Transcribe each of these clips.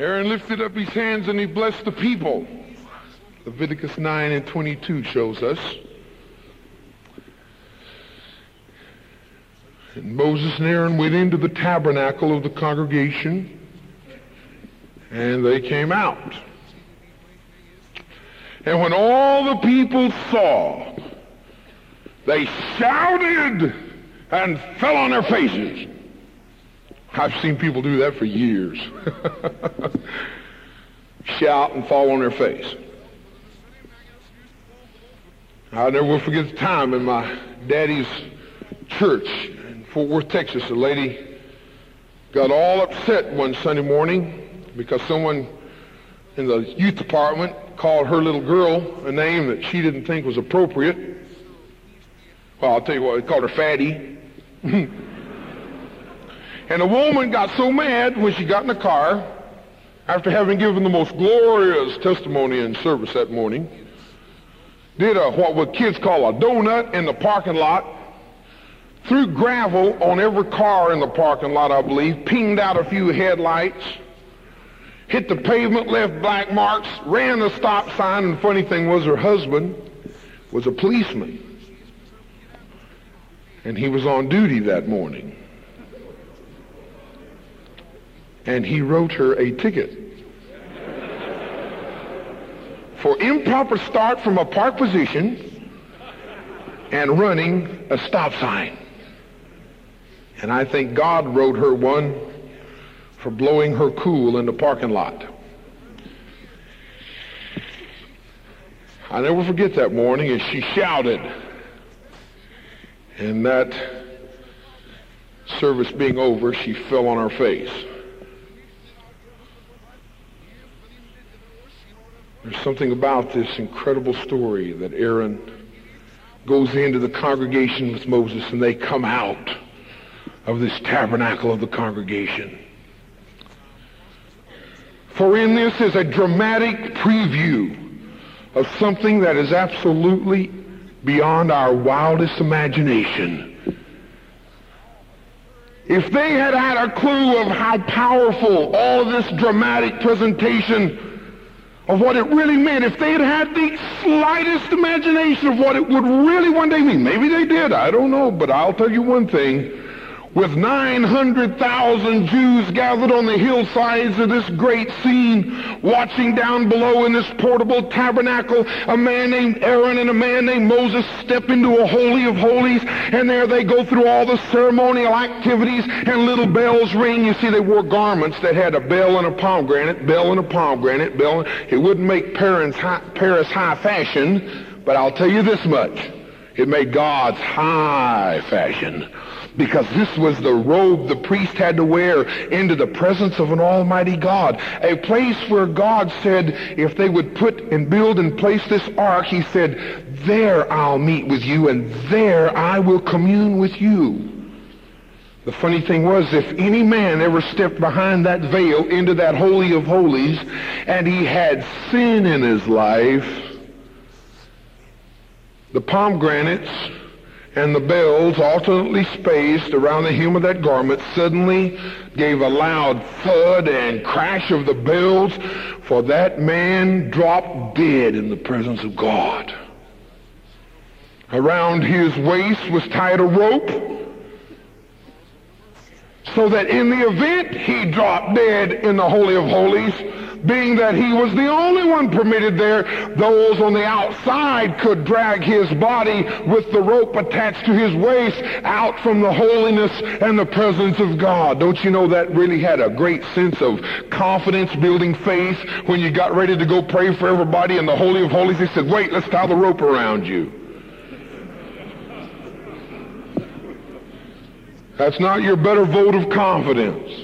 Aaron lifted up his hands and he blessed the people. Leviticus 9:22 shows us. And Moses and Aaron went into the tabernacle of the congregation, and they came out. And when all the people saw, they shouted and fell on their faces. I've seen people do that for years. Shout and fall on their face. I'll never will forget the time in my daddy's church in Fort Worth, Texas. A lady got all upset one Sunday morning because someone in the youth department called her little girl a name that she didn't think was appropriate. Well, I'll tell you what, they called her Fatty. And the woman got so mad when she got in the car, after having given the most glorious testimony in service that morning, did what kids call a donut in the parking lot, threw gravel on every car in the parking lot, I believe, pinged out a few headlights, hit the pavement, left black marks, ran the stop sign, and the funny thing was her husband was a policeman. And he was on duty that morning. And he wrote her a ticket for improper start from a park position and running a stop sign. And I think God wrote her one for blowing her cool in the parking lot. I'll never forget that morning as she shouted, and that service being over, she fell on her face. There's something about this incredible story that Aaron goes into the congregation with Moses, and they come out of this tabernacle of the congregation. For in this is a dramatic preview of something that is absolutely beyond our wildest imagination. If they had had a clue of how powerful all of this dramatic presentation of what it really meant, if they had had the slightest imagination of what it would really one day mean, maybe they did, I don't know, but I'll tell you one thing. With 900,000 Jews gathered on the hillsides of this great scene, watching down below in this portable tabernacle, a man named Aaron and a man named Moses step into a holy of holies, and there they go through all the ceremonial activities, and little bells ring. You see, they wore garments that had a bell and a pomegranate, bell and a pomegranate, bell. It wouldn't make Paris high fashion, but I'll tell you this much. It made God's high fashion. Because this was the robe the priest had to wear into the presence of an almighty God. A place where God said, if they would put and build and place this ark, he said, there I'll meet with you, and there I will commune with you. The funny thing was, if any man ever stepped behind that veil into that holy of holies, and he had sin in his life, the pomegranates and the bells, alternately spaced around the hem of that garment, suddenly gave a loud thud and crash of the bells, for that man dropped dead in the presence of God. Around his waist was tied a rope, so that in the event he dropped dead in the Holy of Holies, being that he was the only one permitted there, those on the outside could drag his body with the rope attached to his waist out from the holiness and the presence of God. Don't you know that really had a great sense of confidence, building faith? When you got ready to go pray for everybody in the Holy of Holies, he said, wait, let's tie the rope around you. That's not your better vote of confidence.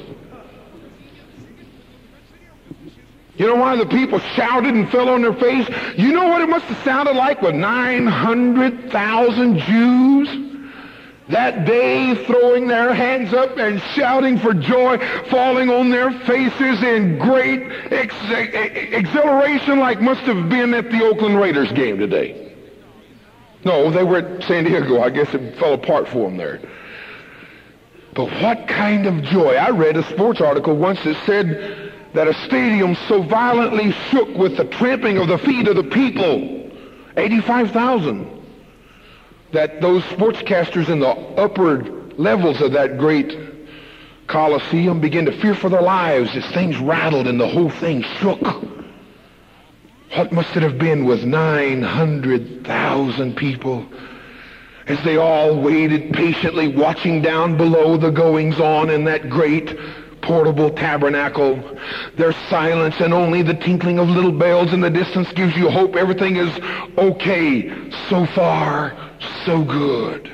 You know why the people shouted and fell on their face? You know what it must have sounded like with 900,000 Jews that day, throwing their hands up and shouting for joy, falling on their faces in great exhilaration, like must have been at the Oakland Raiders game today. No, they were at San Diego. I guess it fell apart for them there. But what kind of joy? I read a sports article once that said that a stadium so violently shook with the tramping of the feet of the people, 85,000, that those sportscasters in the upper levels of that great Coliseum began to fear for their lives as things rattled and the whole thing shook. What must it have been with 900,000 people as they all waited patiently, watching down below the goings-on in that great portable tabernacle. There's silence, and only the tinkling of little bells in the distance gives you hope everything is okay. So far, so good.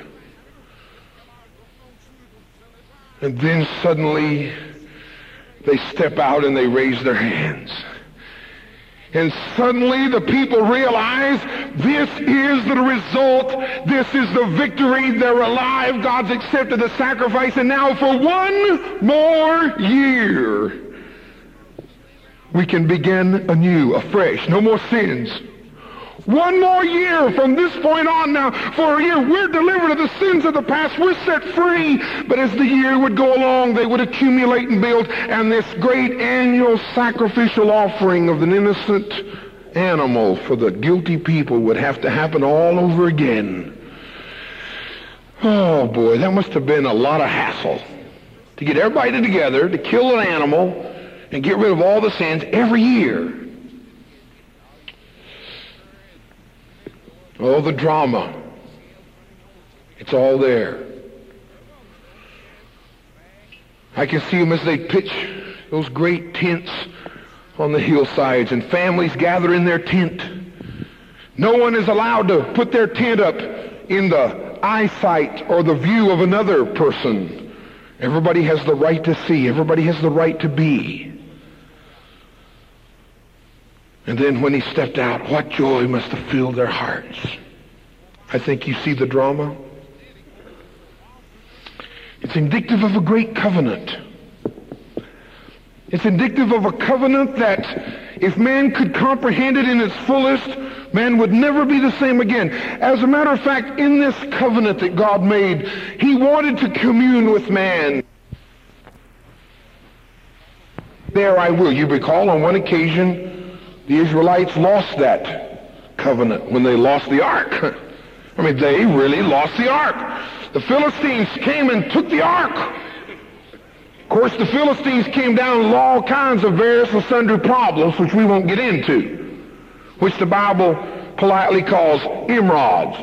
And then suddenly they step out and they raise their hands. And suddenly the people realize this is the result. This is the victory. They're alive. God's accepted the sacrifice. And now for one more year, we can begin anew, afresh. No more sins. One more year from this point on now. For a year, we're delivered of the sins of the past. We're set free. But as the year would go along, they would accumulate and build. And this great annual sacrificial offering of an innocent animal for the guilty people would have to happen all over again. Oh, boy, that must have been a lot of hassle to get everybody together to kill an animal and get rid of all the sins every year. Oh, the drama. It's all there. I can see them as they pitch those great tents on the hillsides, and families gather in their tent. No one is allowed to put their tent up in the eyesight or the view of another person. Everybody has the right to see. Everybody has the right to be. And then when he stepped out, what joy must have filled their hearts. I think you see the drama. It's indicative of a great covenant. It's indicative of a covenant that if man could comprehend it in its fullest, man would never be the same again. As a matter of fact, in this covenant that God made, he wanted to commune with man. There I will. You recall on one occasion, the Israelites lost that covenant when they lost the ark. I mean, they really lost the ark. The Philistines came and took the ark. Of course, the Philistines came down with all kinds of various and sundry problems, which we won't get into, which the Bible politely calls imrods.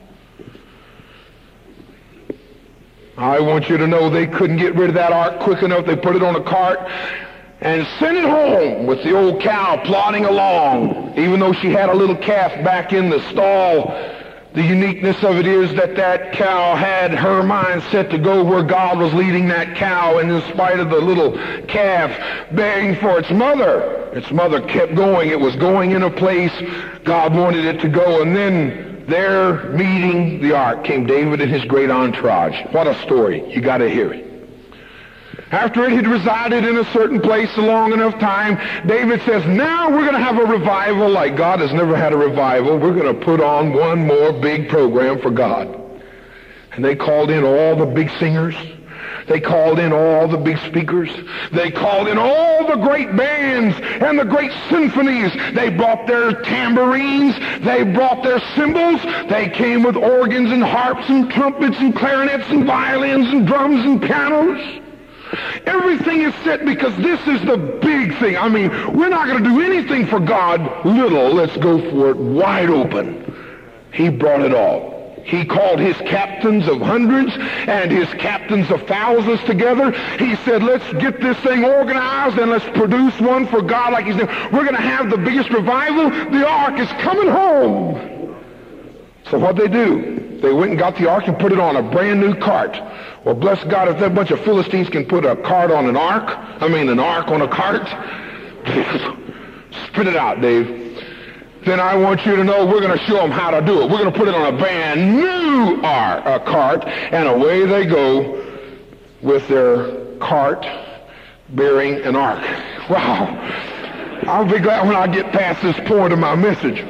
I want you to know they couldn't get rid of that ark quick enough. They put it on a cart and sent it home with the old cow plodding along, even though she had a little calf back in the stall. The uniqueness of it is that that cow had her mind set to go where God was leading that cow, and in spite of the little calf begging for its mother kept going. It was going in a place God wanted it to go. And then there, meeting the ark, came David and his great entourage. What a story. You got to hear it. After it had resided in a certain place a long enough time, David says, now we're going to have a revival like God has never had a revival. We're going to put on one more big program for God. And they called in all the big singers. They called in all the big speakers. They called in all the great bands and the great symphonies. They brought their tambourines. They brought their cymbals. They came with organs and harps and trumpets and clarinets and violins and drums and pianos. Everything is set because this is the big thing. I mean, we're not going to do anything for God little. Let's go for it wide open. He brought it all. He called his captains of hundreds and his captains of thousands together. He said, let's get this thing organized and let's produce one for God like he's doing. We're going to have the biggest revival. The ark is coming home. So what'd they do? They went and got the ark and put it on a brand new cart. Well, bless God, if that bunch of Philistines can put a cart on an ark on a cart, spit it out, Dave. Then I want you to know we're going to show them how to do it. We're going to put it on a brand new cart, and away they go with their cart bearing an ark. Wow. I'll be glad when I get past this point of my message.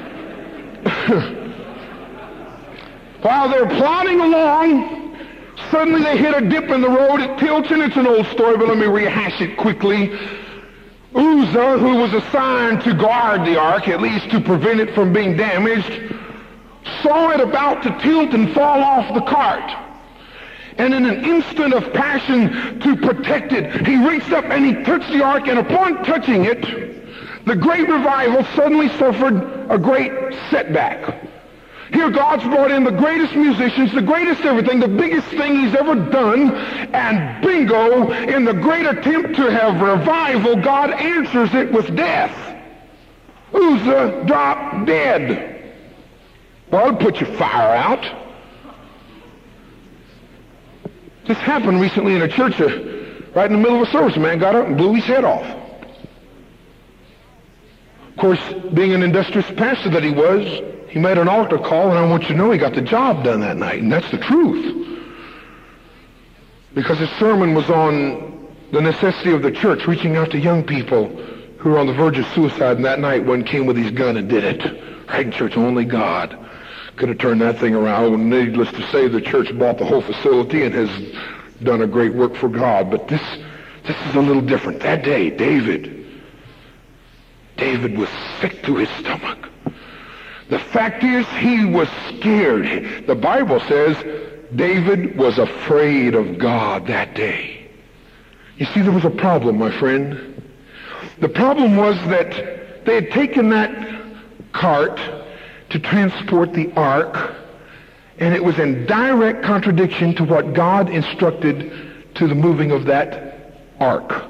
While they're plodding along, suddenly they hit a dip in the road. It tilts, and it's an old story, but let me rehash it quickly. Uzzah, who was assigned to guard the ark, at least to prevent it from being damaged, saw it about to tilt and fall off the cart. And in an instant of passion to protect it, he reached up and he touched the ark, and upon touching it, the great revival suddenly suffered a great setback. Here God's brought in the greatest musicians, the greatest everything, the biggest thing he's ever done, and bingo, in the great attempt to have revival, God answers it with death. Uzzah dropped dead. Well, put your fire out. This happened recently in a church, right in the middle of a service. A man got up and blew his head off. Of course, being an industrious pastor that he was, he made an altar call, and I want you to know he got the job done that night, and that's the truth. Because his sermon was on the necessity of the church reaching out to young people who were on the verge of suicide, and that night one came with his gun and did it. Right in church, only God could have turned that thing around. Needless to say, the church bought the whole facility and has done a great work for God. But this is a little different. That day, David was sick to his stomach. The fact is, he was scared. The Bible says David was afraid of God that day. You see, there was a problem, my friend. The problem was that they had taken that cart to transport the ark, and it was in direct contradiction to what God instructed to the moving of that ark.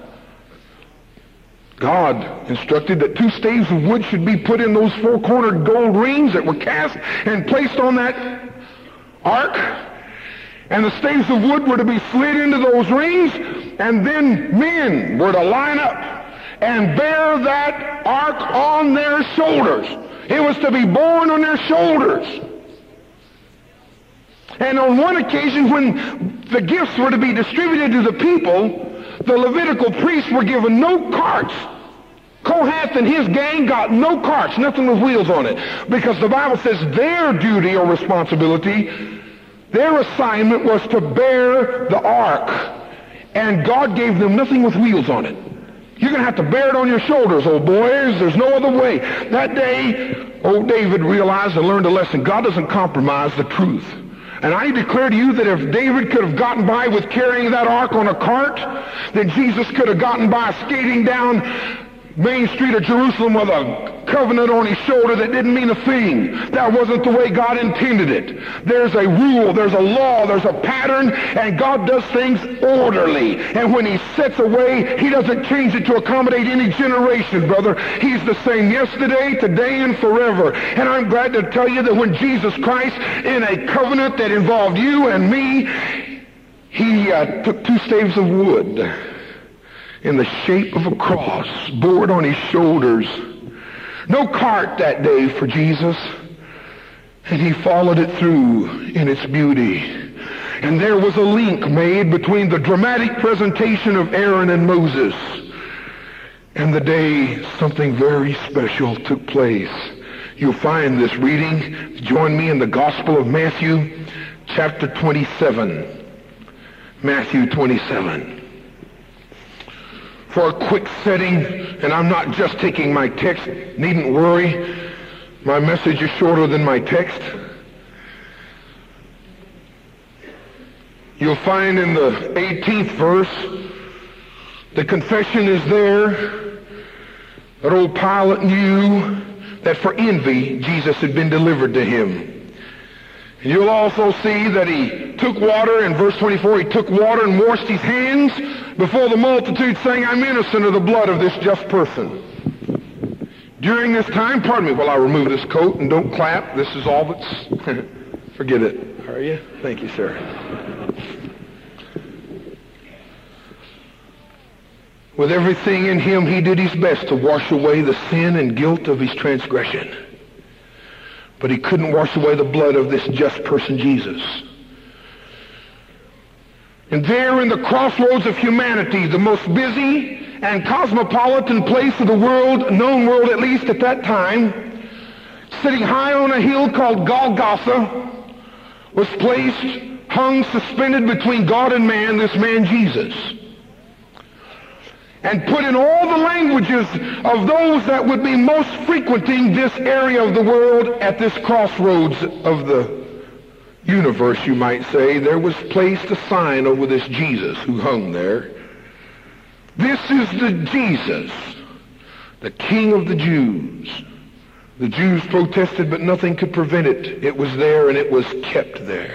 God instructed that 2 staves of wood should be put in those 4-cornered gold rings that were cast and placed on that ark, and the staves of wood were to be slid into those rings, and then men were to line up and bear that ark on their shoulders. It was to be borne on their shoulders. And on one occasion, when the gifts were to be distributed to the people, the Levitical priests were given no carts. Kohath and his gang got no carts, nothing with wheels on it, because the Bible says their duty or responsibility, their assignment was to bear the ark, and God gave them nothing with wheels on it. You're going to have to bear it on your shoulders, old boys. There's no other way. That day, old David realized and learned a lesson. God doesn't compromise the truth. And I declare to you that if David could have gotten by with carrying that ark on a cart, then Jesus could have gotten by skating down Main Street of Jerusalem with a covenant on his shoulder that didn't mean a thing. That wasn't the way God intended it. There's a rule, there's a law, there's a pattern, and God does things orderly. And when he sets a way, he doesn't change it to accommodate any generation, brother. He's the same yesterday, today, and forever. And I'm glad to tell you that when Jesus Christ, in a covenant that involved you and me, he took 2 staves of wood in the shape of a cross, bore it on his shoulders. No cart that day for Jesus, and he followed it through in its beauty. And there was a link made between the dramatic presentation of Aaron and Moses and the day something very special took place. You'll find this reading. Join me in the Gospel of Matthew, chapter 27. Matthew 27. For a quick setting, and I'm not just taking my text, needn't worry, my message is shorter than my text. You'll find in the 18th verse, the confession is there that old Pilate knew that for envy Jesus had been delivered to him. And you'll also see that he took water, in verse 24, he took water and washed his hands before the multitude, saying, I'm innocent of the blood of this just person. During this time, pardon me while I remove this coat, and don't clap, this is all that's, forget it. Are you? Thank you, sir. With everything in him, he did his best to wash away the sin and guilt of his transgression. But he couldn't wash away the blood of this just person, Jesus. And there in the crossroads of humanity, the most busy and cosmopolitan place of the world, known world at least at that time, sitting high on a hill called Golgotha, was placed hung suspended between God and man, this man Jesus, and put in all the languages of those that would be most frequenting this area of the world at this crossroads of the universe, you might say, there was placed a sign over this Jesus who hung there. This is the Jesus, the King of the Jews. The Jews protested, but nothing could prevent it. It was there, and it was kept there.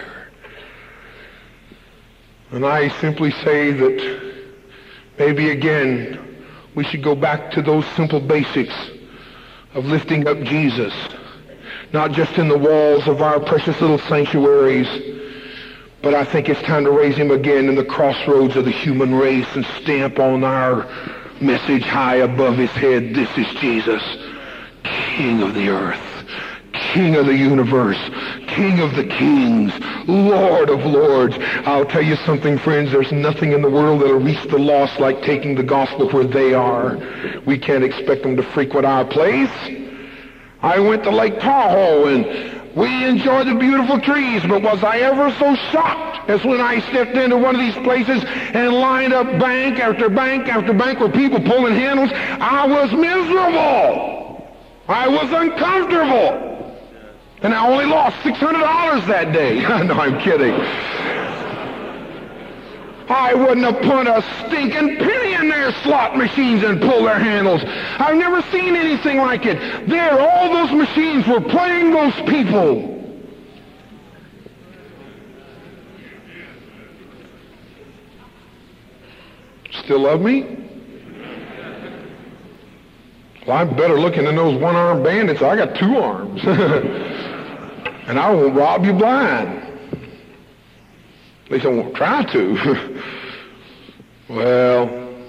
And I simply say that maybe again we should go back to those simple basics of lifting up Jesus, not just in the walls of our precious little sanctuaries, but I think it's time to raise him again in the crossroads of the human race and stamp on our message high above his head. This is Jesus, King of the earth, King of the universe, King of the kings, Lord of lords. I'll tell you something, friends, there's nothing in the world that'll reach the lost like taking the gospel where they are. We can't expect them to frequent our place. I went to Lake Tahoe and we enjoyed the beautiful trees, but was I ever so shocked as when I stepped into one of these places and lined up bank after bank after bank with people pulling handles? I was miserable. I was uncomfortable. And I only lost $600 that day. No, I'm kidding. I wouldn't have put a stinking penny in their slot machines and pulled their handles. I've never seen anything like it. There, all those machines were playing those people. Still love me? Well, I'm better looking than those one-armed bandits. I got two arms. And I won't rob you blind. At least I won't try to. Well,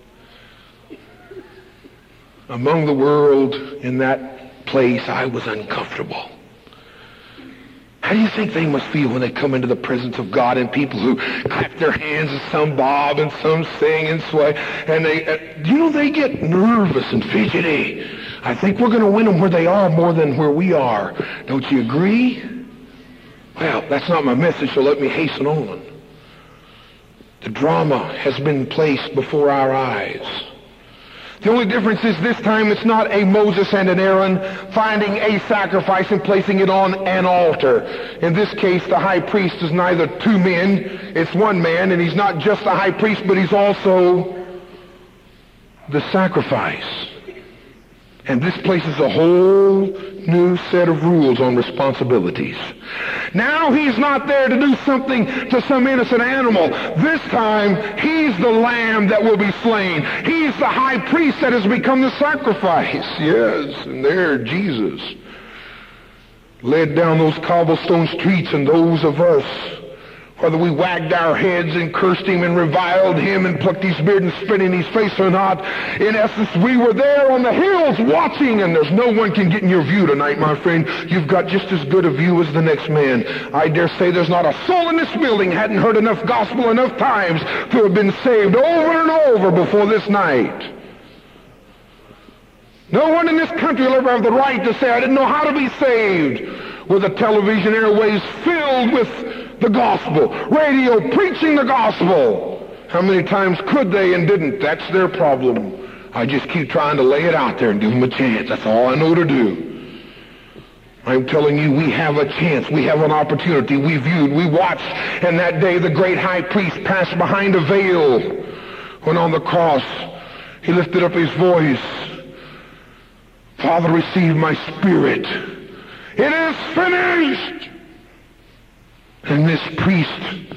among the world in that place, I was uncomfortable. How do you think they must feel when they come into the presence of God and people who clap their hands and some bob and some sing and sway, and they get nervous and fidgety. I think we're going to win them where they are more than where we are. Don't you agree? Well, that's not my message, so let me hasten on. The drama has been placed before our eyes. The only difference is this time it's not a Moses and an Aaron finding a sacrifice and placing it on an altar. In this case, the high priest is neither two men, it's one man, and he's not just the high priest, but he's also the sacrifice. And this places a whole new set of rules on responsibilities. Now he's not there to do something to some innocent animal. This time, he's the lamb that will be slain. He's the high priest that has become the sacrifice. Yes, and there Jesus led down those cobblestone streets, and those of us, whether we wagged our heads and cursed him and reviled him and plucked his beard and spit in his face or not, in essence, we were there on the hills watching, and there's no one can get in your view tonight, my friend. You've got just as good a view as the next man. I dare say there's not a soul in this building hadn't heard enough gospel enough times to have been saved over and over before this night. No one in this country will ever have the right to say, I didn't know how to be saved, with the television airways filled with the gospel, radio preaching the gospel. How many times could they and didn't? That's their problem. I just keep trying to lay it out there and give them a chance. That's all I know to do. I'm telling you, we have a chance. We have an opportunity. We viewed, we watched, and that day the great high priest passed behind a veil when on the cross he lifted up his voice. Father, receive my spirit. It is finished. And this priest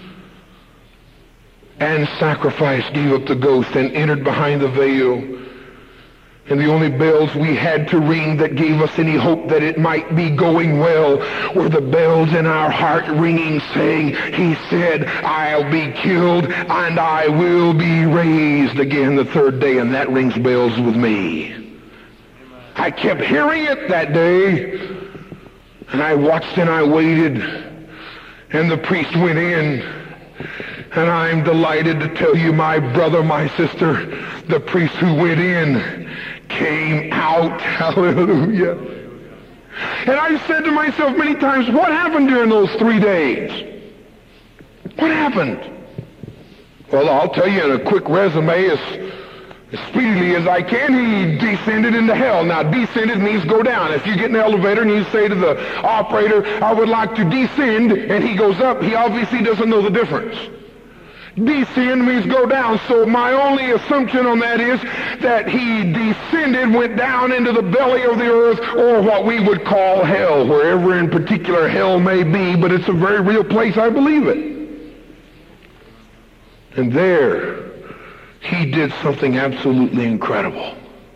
and sacrifice gave up the ghost and entered behind the veil. And the only bells we had to ring that gave us any hope that it might be going well were the bells in our heart ringing, saying, he said, I'll be killed and I will be raised again the third day. And that rings bells with me. I kept hearing it that day, and I watched and I waited. And the priest went in, and I'm delighted to tell you, my brother, my sister, the priest who went in came out. Hallelujah. And I said to myself many times, what happened during those 3 days? What happened? Well, I'll tell you in a quick resume, as speedily as I can, he descended into hell. Now, descended means go down. If you get in an elevator and you say to the operator, I would like to descend, and he goes up, he obviously doesn't know the difference. Descend means go down. So my only assumption on that is that he descended, went down into the belly of the earth, or what we would call hell, wherever in particular hell may be, but it's a very real place, I believe it. And there, he did something absolutely incredible.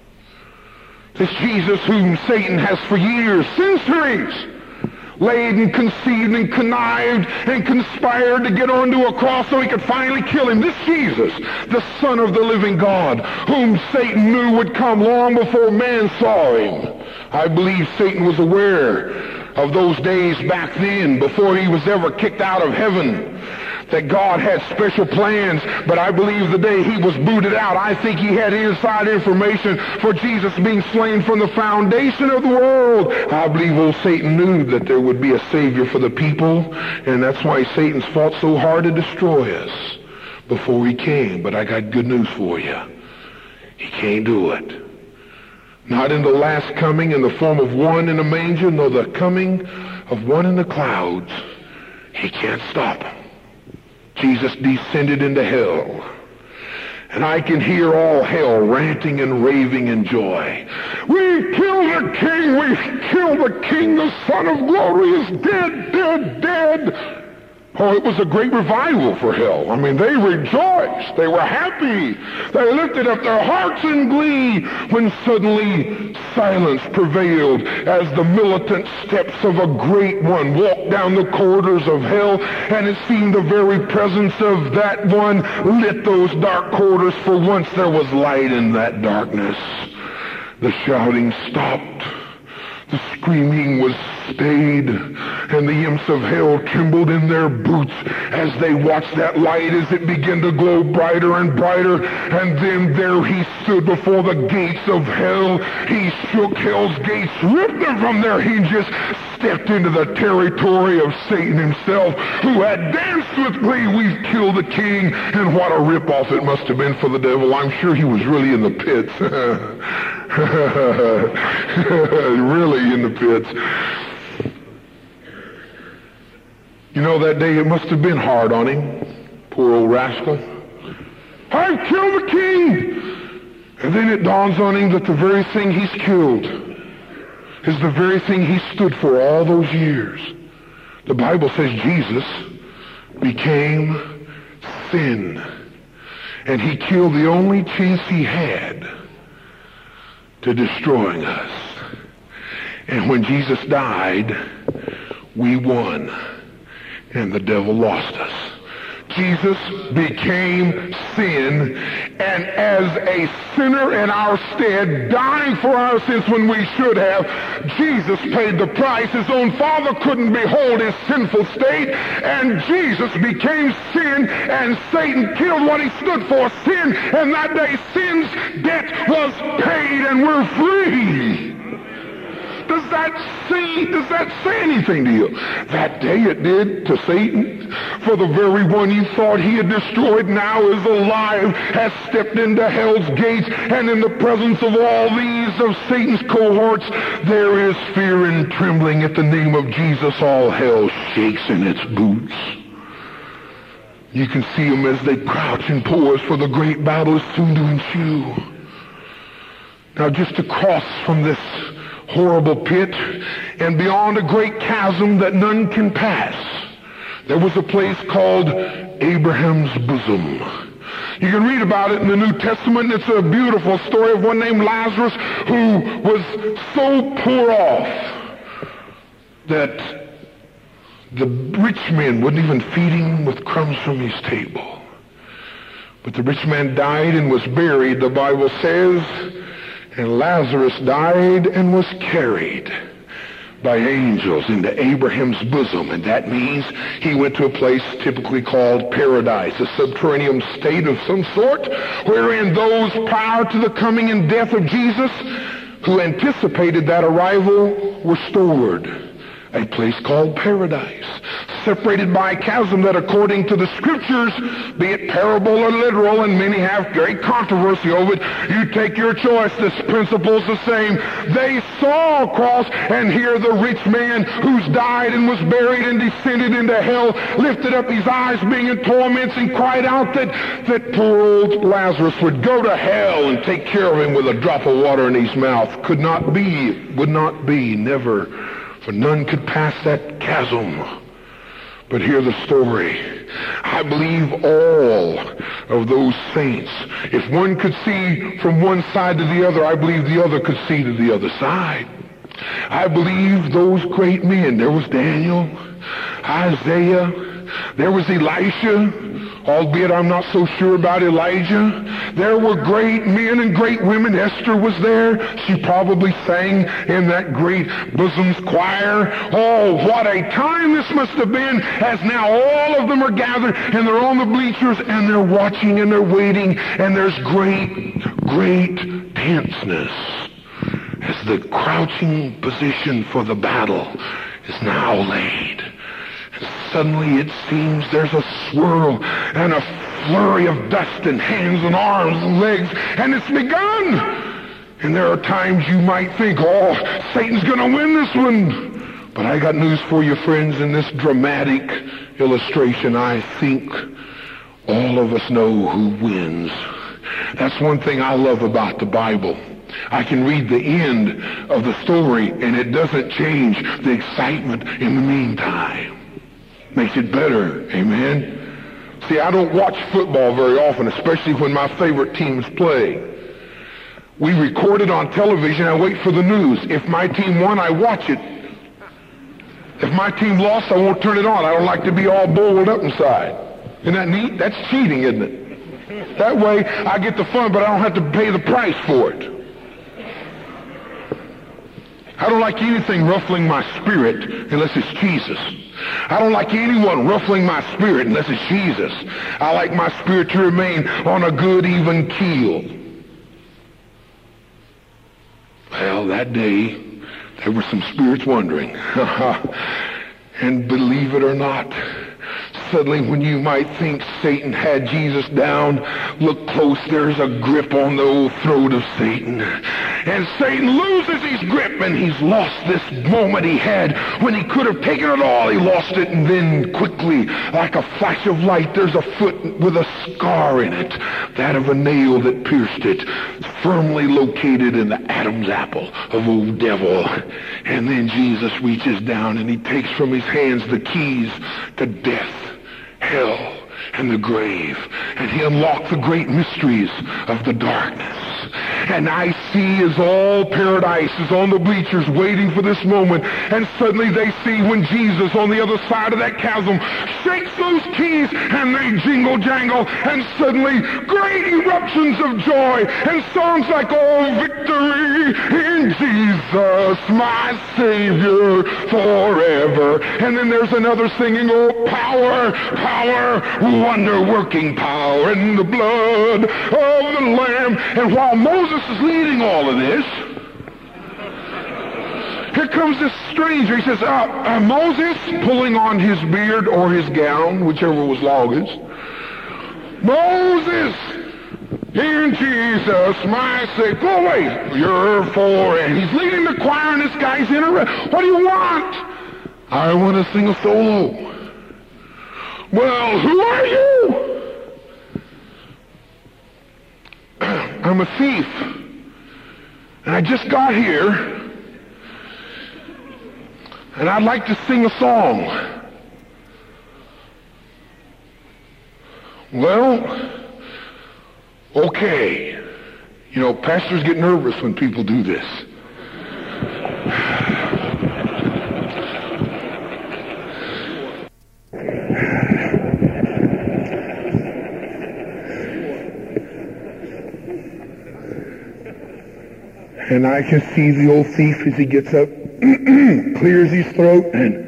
This Jesus whom Satan has for years, centuries, laid and conceived and connived and conspired to get onto a cross so he could finally kill him. This Jesus, the Son of the living God, whom Satan knew would come long before man saw him. I believe Satan was aware of those days back then, before he was ever kicked out of heaven, that God had special plans. But I believe the day he was booted out, I think he had inside information for Jesus being slain from the foundation of the world. I believe old Satan knew that there would be a Savior for the people, and that's why Satan's fought so hard to destroy us before he came. But I got good news for you. He can't do it. Not in the last coming in the form of one in a manger, nor the coming of one in the clouds. He can't stop him. Jesus descended into hell. And I can hear all hell ranting and raving in joy. We killed the king! We killed the king! The Son of Glory is dead, dead, dead! Oh, it was a great revival for hell. I mean, they rejoiced. They were happy. They lifted up their hearts in glee when suddenly silence prevailed as the militant steps of a great one walked down the corridors of hell, and it seemed the very presence of that one lit those dark corridors. For once there was light in that darkness. The shouting stopped. The screaming was stayed, and the imps of hell trembled in their boots as they watched that light as it began to glow brighter and brighter. And then there he stood before the gates of hell. He shook hell's gates, ripped them from their hinges, stepped into the territory of Satan himself, who had danced with glee. We've killed the king. And what a rip-off it must have been for the devil. I'm sure he was really in the pits. Really in the pits. You know, that day it must have been hard on him. Poor old rascal. I've killed the king! And then it dawns on him that the very thing he's killed is the very thing he stood for all those years. The Bible says Jesus became sin. And he killed the only chance he had to destroying us. And when Jesus died, we won, and the devil lost us. Jesus became sin, and as a sinner in our stead, dying for our sins when we should have, Jesus paid the price. His own Father couldn't behold his sinful state, and Jesus became sin, and Satan killed what he stood for, sin, and that day sin's debt was paid, and we're free. Does that say anything to you? That day it did to Satan. For the very one you thought he had destroyed now is alive, has stepped into hell's gates, and in the presence of all these of Satan's cohorts, there is fear and trembling. At the name of Jesus, all hell shakes in its boots. You can see them as they crouch and pose, for the great battle is soon to ensue. Now, just across from this horrible pit and beyond a great chasm that none can pass, there was a place called Abraham's bosom. You can read about it in the New Testament. It's a beautiful story of one named Lazarus who was so poor off that the rich men wouldn't even feed him with crumbs from his table. But the rich man died and was buried, the Bible says, and Lazarus died and was carried by angels into Abraham's bosom. And that means he went to a place typically called paradise, a subterranean state of some sort, wherein those prior to the coming and death of Jesus who anticipated that arrival were stored. A place called paradise. separated by a chasm that according to the scriptures, be it parable or literal, and many have great controversy over it, you take your choice, this principle's the same. They saw across, and here the rich man who's died and was buried and descended into hell lifted up his eyes being in torments and cried out that poor old Lazarus would go to hell and take care of him with a drop of water in his mouth. Could not be, would not be, never, for none could pass that chasm. But hear the story. I believe all of those saints, if one could see from one side to the other, I believe the other could see to the other side. I believe those great men. There was Daniel, Isaiah, there was Elisha, albeit I'm not so sure about Elijah. There were great men and great women. Esther was there. She probably sang in that great bosoms choir. Oh, what a time this must have been, as now all of them are gathered and they're on the bleachers and they're watching and they're waiting, and there's great tenseness as the crouching position for the battle is now laid. Suddenly it seems there's a swirl and a flurry of dust and hands and arms and legs, and it's begun. And there are times you might think, oh, Satan's going to win this one. But I got news for you, friends. In this dramatic illustration, I think all of us know who wins. That's one thing I love about the Bible. I can read the end of the story, and it doesn't change the excitement in the meantime. Makes it better. Amen. See, I don't watch football very often, especially when my favorite teams play. We record it on television. I wait for the news. If my team won, I watch it. If my team lost, I won't turn it on. I don't like to be all boiled up inside. Isn't that neat? That's cheating, isn't it? That way, I get the fun, but I don't have to pay the price for it. I don't like anything ruffling my spirit unless it's Jesus. I don't like anyone ruffling my spirit unless it's Jesus. I like my spirit to remain on a good, even keel. Well, that day, there were some spirits wandering. And believe it or not, suddenly when you might think Satan had Jesus down, look close, there's a grip on the old throat of Satan. And Satan loses his grip, and he's lost this moment he had when he could have taken it all. He lost it, and then quickly, like a flash of light, there's a foot with a scar in it, that of a nail that pierced it, firmly located in the Adam's apple of old devil. And then Jesus reaches down, and he takes from his hands the keys to death, hell, and the grave, and he unlocked the great mysteries of the darkness. And I see as all paradise is on the bleachers waiting for this moment, and suddenly they see when Jesus on the other side of that chasm shakes those keys and they jingle jangle, and suddenly great eruptions of joy and songs like, oh, victory in Jesus, my Savior forever. And then there's another singing, oh, power, wonder-working power in the blood of the Lamb. And while Moses is leading all of this, here comes this stranger. He says, Moses, pulling on his beard or his gown, whichever was longest. Moses, in Jesus, my sake, go away. You're for, and he's leading the choir, and this guy's interested. What do you want? I want to sing a solo. Well, who are you? I'm a thief, and I just got here, and I'd like to sing a song. Well, okay. You know, pastors get nervous when people do this. And I can see the old thief as he gets up, clears his throat, and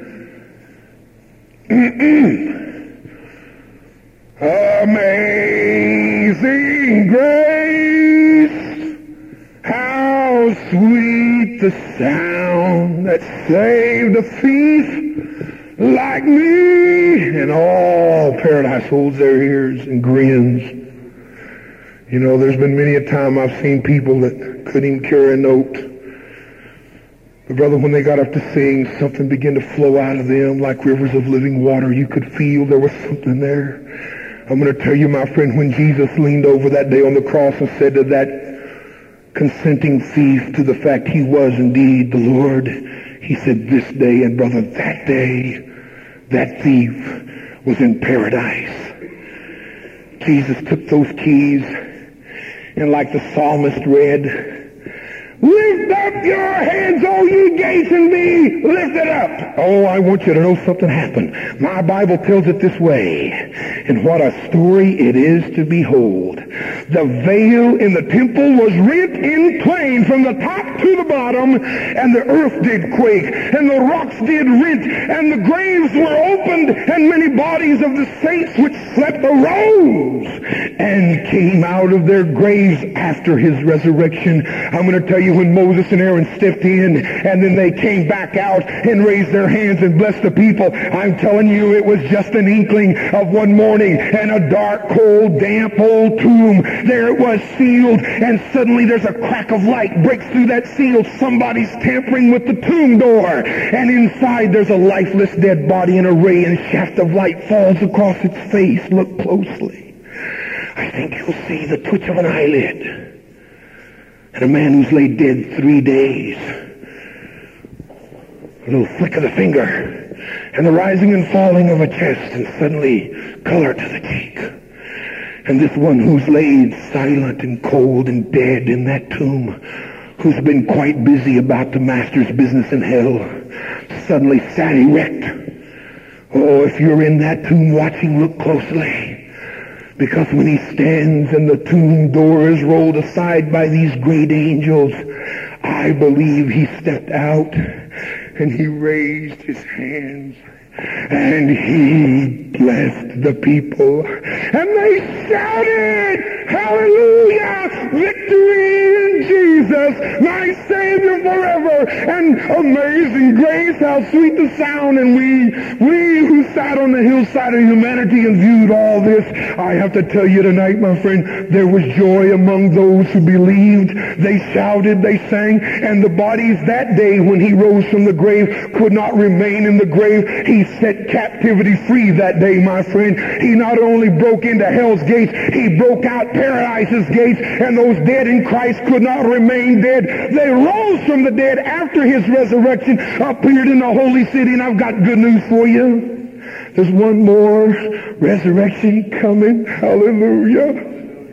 amazing grace, how sweet the sound that saved a thief like me. And all paradise holds their ears and grins. You know, there's been many a time I've seen people that couldn't even carry a note. But brother, when they got up to sing, something began to flow out of them like rivers of living water. You could feel there was something there. I'm going to tell you, my friend, when Jesus leaned over that day on the cross and said to that consenting thief to the fact he was indeed the Lord, he said, this day, and brother, that day, that thief was in paradise. Jesus took those keys, and like the psalmist read, lift up your heads, O ye gates, and be lifted up. Oh, I want you to know something happened. My Bible tells it this way. And what a story it is to behold. The veil in the temple was rent in twain from the top to the bottom, and the earth did quake, and the rocks did rent, and the graves were opened, and many bodies of the saints which slept arose and came out of their graves after his resurrection. I'm going to tell you, when Moses and Aaron stepped in and then they came back out and raised their hands and blessed the people, I'm telling you, it was just an inkling of one morning, and a dark, cold, damp old tomb, there it was, sealed, and suddenly there's a crack of light breaks through that seal. Somebody's tampering with the tomb door, and inside there's a lifeless dead body, and a ray and shaft of light falls across its face. Look closely. I think you'll see the twitch of an eyelid. And a man who's laid dead 3 days. A little flick of the finger. And the rising and falling of a chest. And suddenly color to the cheek. And this one who's laid silent and cold and dead in that tomb, who's been quite busy about the master's business in hell, suddenly sat erect. Oh, if you're in that tomb watching, look closely. Because when he stands and the tomb door is rolled aside by these great angels, I believe he stepped out and he raised his hands and he blessed the people. And they shouted, hallelujah, victory in Jesus, my Savior forever. And amazing grace, how sweet the sound. And we who sat on the hillside of humanity and viewed all this, I have to tell you tonight, my friend, there was joy among those who believed. They shouted, they sang, and the bodies that day when he rose from the grave could not remain in the grave. He set captivity free that day, my friend. He not only broke into hell's gates, he broke out paradise's gates, and those dead in Christ could not remain dead. They rose from the dead after his resurrection, appeared in the holy city, and I've got good news for you. There's one more resurrection coming. Hallelujah.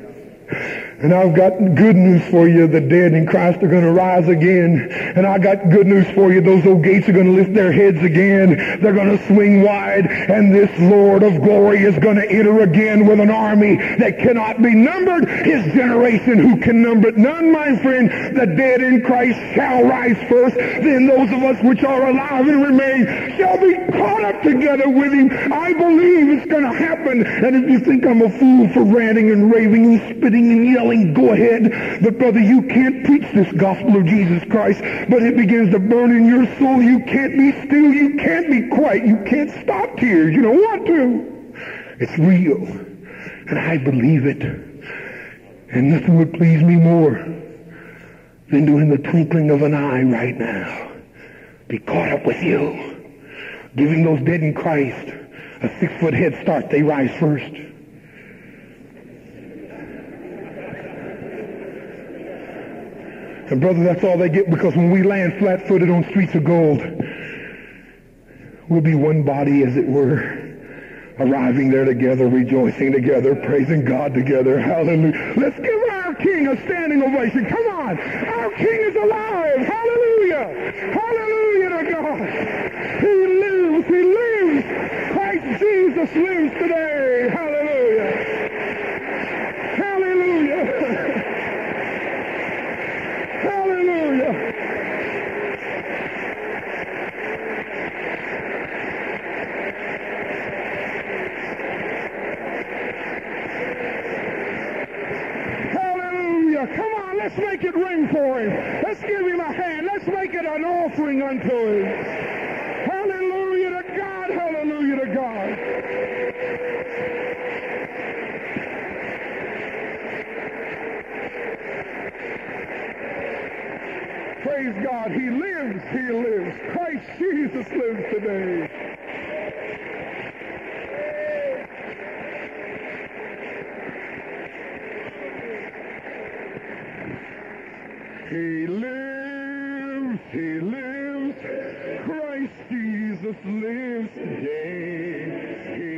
And I've got good news for you. The dead in Christ are going to rise again. And I got good news for you. Those old gates are going to lift their heads again. They're going to swing wide. And this Lord of glory is going to enter again with an army that cannot be numbered. His generation, who can number it? None, my friend. The dead in Christ shall rise first. Then those of us which are alive and remain shall be caught up together with him. I believe it's going to happen. And if you think I'm a fool for ranting and raving and spitting and yelling, go ahead. But brother, you can't preach this gospel of Jesus Christ, but it begins to burn in your soul. You can't be still. You can't be quiet. You can't stop tears. You don't want to. It's real. And I believe it. And nothing would please me more than to, in the twinkling of an eye right now, be caught up with you. Giving those dead in Christ a 6-foot head start. They rise first. And brother, that's all they get, because when we land flat-footed on streets of gold, we'll be one body, as it were, arriving there together, rejoicing together, praising God together. Hallelujah. Let's give our King a standing ovation. Come on. Our King is alive. Hallelujah. Hallelujah to God. He lives. He lives. Christ Jesus lives today. Hallelujah. Hallelujah. Hallelujah. Hallelujah. Come on, let's make it ring for him. Let's give him a hand. Let's make it an offering unto him. Hallelujah to God. Hallelujah. Praise God. He lives. He lives. Christ Jesus lives today. He lives. He lives. Christ Jesus lives today. He